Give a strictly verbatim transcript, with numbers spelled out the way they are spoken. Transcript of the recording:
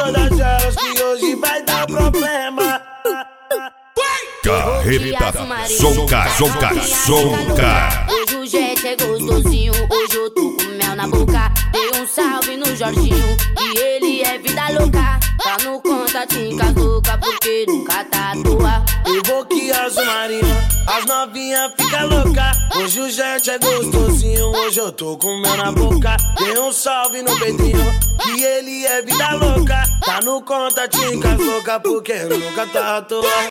todas elas que hoje vai dar problema. Carreta, sonca, sonca, sonca. Hoje o jet é gostosinho, hoje eu tô com mel na boca. Dei um salve no Jorginho, e ele é vida louca. Tá no contatinho com as loucas, porque nunca tá à toa. Eu vou que azul marinho, as novinhas fica louca. Hoje o jet é gostosinho, hoje eu tô com mel na boca. Dei um salve no Pedrinho, que ele é vida louca. Tá no contatinho com as loucas, porque nunca tá à toa.